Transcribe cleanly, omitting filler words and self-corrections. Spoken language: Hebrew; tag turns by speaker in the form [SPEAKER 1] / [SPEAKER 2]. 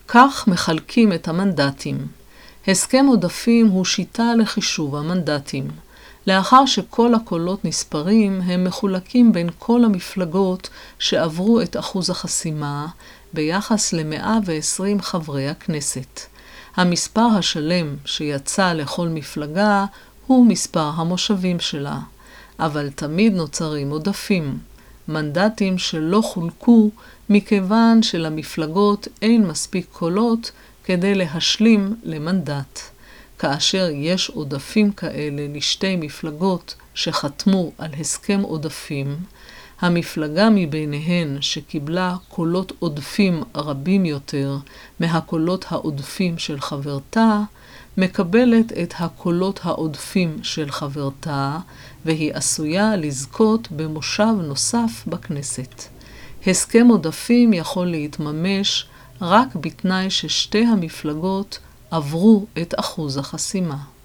[SPEAKER 1] כך מחלקים את המנדטים. הסכם עודפים הוא שיטה לחישוב המנדטים. לאחר שכל הקולות נספרים, הם מחולקים בין כל המפלגות שעברו את אחוז החסימה ביחס ל-120 חברי הכנסת. המספר השלם שיצא לכל מפלגה הוא מספר המושבים שלה, אבל תמיד נוצרים עודפים, מנדטים שלא חולקו מכיוון שלמפלגות אין מספיק קולות כדי להשלים למנדט. כאשר יש עודפים כאלה לשתי מפלגות שחתמו על הסכם עודפים, המפלגה מביניהן שקיבלה קולות עודפים רבים יותר מהקולות העודפים של חברתה, מקבלת את הקולות העודפים של חברתה, והיא עשויה לזכות במושב נוסף בכנסת. הסכם עודפים יכול להתממש רק בתנאי ששתי המפלגות עברו את אחוז החסימה.